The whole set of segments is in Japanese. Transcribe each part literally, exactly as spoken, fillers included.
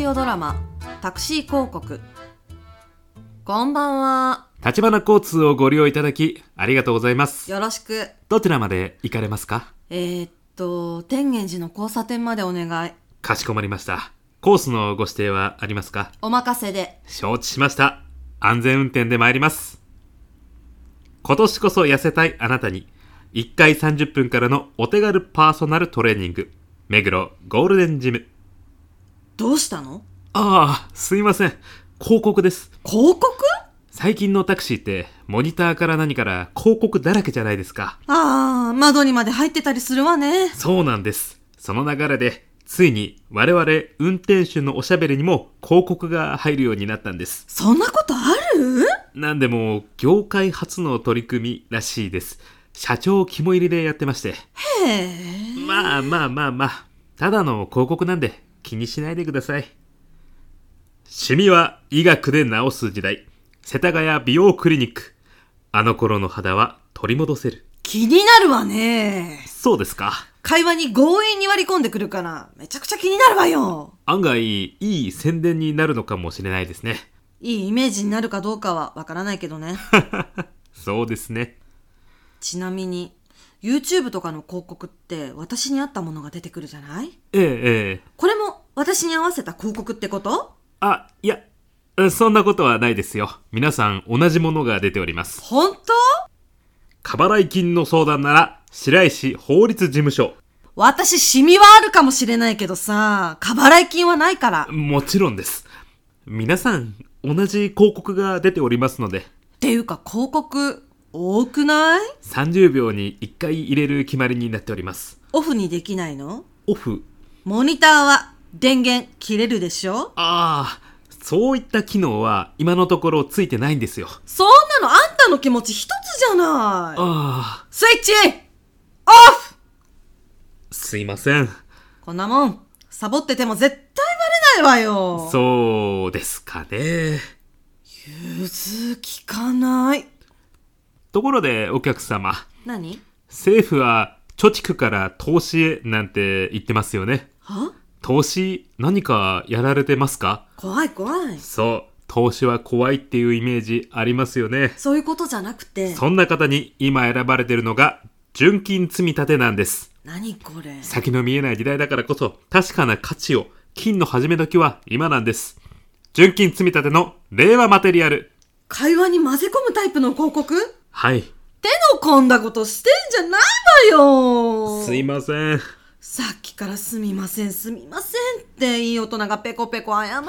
オドラマタクシー広告。こんばんは。 立花交通をご利用いただきありがとうございます。 よろしく。 どちらまで行かれますか？ えー、っと天元寺の交差点までお願い。 かしこまりました。コースのご指定はありますか？ お任せで。 承知しました。安全運転で参ります。今年こそ痩せたいあなたにいっかいさんじゅっぷんからのお手軽パーソナルトレーニング、目黒ゴールデンジム。 どうしたの？ ああ、すいません。広告です。 広告？ 最近のタクシーってモニターから何から広告だらけじゃないですか。 ああ、窓にまで入ってたりするわね。 そうなんです。その流れでついに我々運転手のおしゃべりにも広告が入るようになったんです。 そんなことある？ なんでも業界初の取り組みらしいです。社長肝入りでやってまして。 へえ。 まあまあまあまあ、ただの広告なんで気にしないでください。シミは医学で治す時代、世田谷美容クリニック。あの頃の肌は取り戻せる。 気になるわね。 そうですか。 会話に強引に割り込んでくるからめちゃくちゃ気になるわよ。 案外いい宣伝になるのかもしれないですね。 いいイメージになるかどうかはわからないけどね。 そうですね。 ちなみに YouTube とかの広告って私に合ったものが出てくるじゃない？ ええええ。 これも私に合わせた広告ってこと？ あ、いや、そんなことはないですよ。皆さん同じものが出ております。 本当？ 過払い金の相談なら白石法律事務所。 私シミはあるかもしれないけどさ、過払い金はないから。 もちろんです。皆さん同じ広告が出ておりますので。 っていうか広告多くない？ さんじゅうびょうにいっかい入れる決まりになっております。 オフにできないの？ オフ？ モニターは電源切れるでしょ？ ああ、そういった機能は今のところついてないんですよ。 そんなのあんたの気持ち一つじゃない。 ああ。 スイッチオフ！ すいません。 こんなもんサボってても絶対バレないわよ。 そうですかね。 融通きかない。 ところでお客様。 何？ 政府は貯蓄から投資へなんて言ってますよね。 は？ 投資何かやられてますか？ 怖い怖い。 そう、投資は怖いっていうイメージありますよね。 そういうことじゃなくて、 そんな方に今選ばれているのが純金積み立てなんです。 何これ？ 先の見えない時代だからこそ確かな価値を、金の始め時は今なんです。純金積み立ての令和マテリアル。 会話に混ぜ込むタイプの広告？ はい。 手の込んだことしてんじゃないわよ。 すいません。 さっきからすみませんすみませんっていい大人がペコペコ謝って。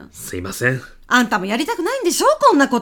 すいません。 あんたもやりたくないんでしょこんなこと。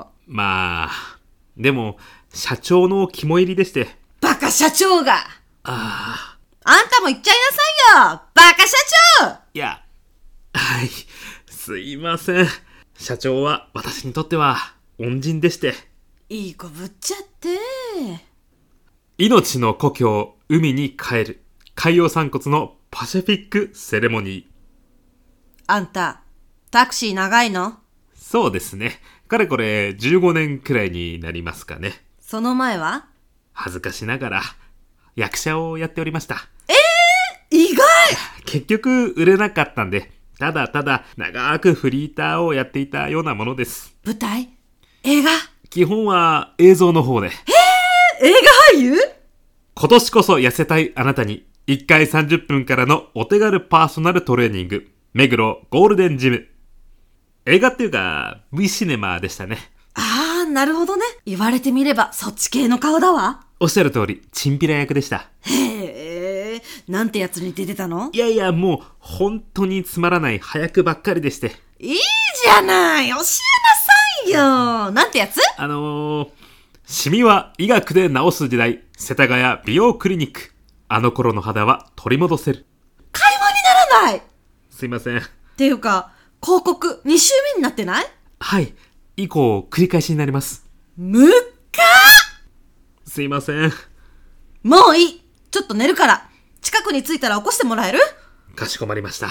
まあ、でも社長の肝入りでして。 バカ社長が。 ああ。 あんたも言っちゃいなさいよバカ社長。 いや、はい、すいません。社長は私にとっては恩人でして。 いい子ぶっちゃって。 命の故郷、海に帰る。海洋散骨のパシフィックセレモニー。 あんた、タクシー長いの？ そうですね。かれこれじゅうごねんくらいになりますかね。 その前は？ 恥ずかしながら役者をやっておりました。 えー、意外。 結局売れなかったんで、ただただ長くフリーターをやっていたようなものです。 舞台？映画？ 基本は映像の方で。 えー、映画俳優？ 今年こそ痩せたいあなたにいっかいさんじゅっぷんからのお手軽パーソナルトレーニング、目黒ゴールデンジム。映画っていうか V シネマでしたね。 あー、なるほどね。言われてみればそっち系の顔だわ。 おっしゃる通り、チンピラ役でした。 へー、なんてやつに出てたの？ いやいや、もう本当につまらない早くばっかりでして。 いいじゃない、教えなさいよ。なんてやつ？ あのー、シミは医学で治す時代、世田谷美容クリニック。あの頃の肌は取り戻せる。 会話にならない。 すいません。 っていうか、広告に週目になってない？ はい、以降繰り返しになります。 むっかー。 すいません。 もういい。ちょっと寝るから。近くに着いたら起こしてもらえる？ かしこまりました。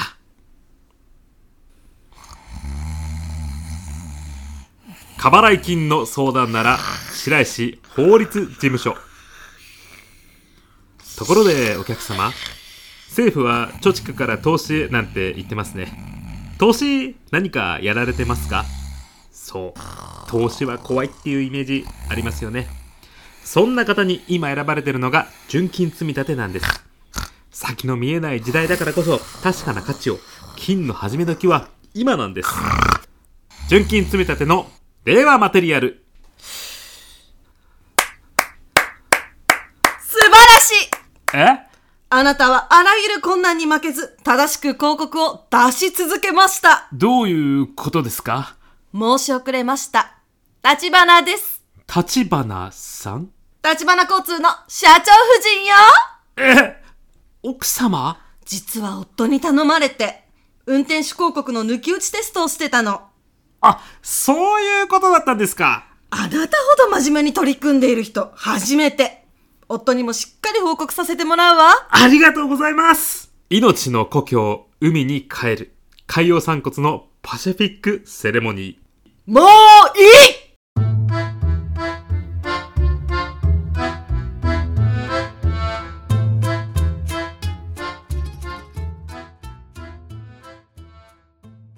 過払い金の相談なら白石法律事務所。ところでお客様、 政府は貯蓄から投資へなんて言ってますね。投資何かやられてますか？そう、投資は怖いっていうイメージありますよね。そんな方に今選ばれているのが純金積み立てなんです。先の見えない時代だからこそ確かな価値を、金の始め時は今なんです。純金積み立ての令和マテリアル。 素晴らしい。 え？ あなたはあらゆる困難に負けず、正しく広告を出し続けました。 どういうことですか？ 申し遅れました。立花です。 立花さん？ 立花交通の社長夫人よ。 え？奥様？ 実は夫に頼まれて、運転手広告の抜き打ちテストをしてたの。 あ、そういうことだったんですか。 あなたほど真面目に取り組んでいる人、初めて。夫にもしっかり報告させてもらうわ。 ありがとうございます。命の故郷、海に帰る。海洋散骨のパシフィックセレモニー。 もういい！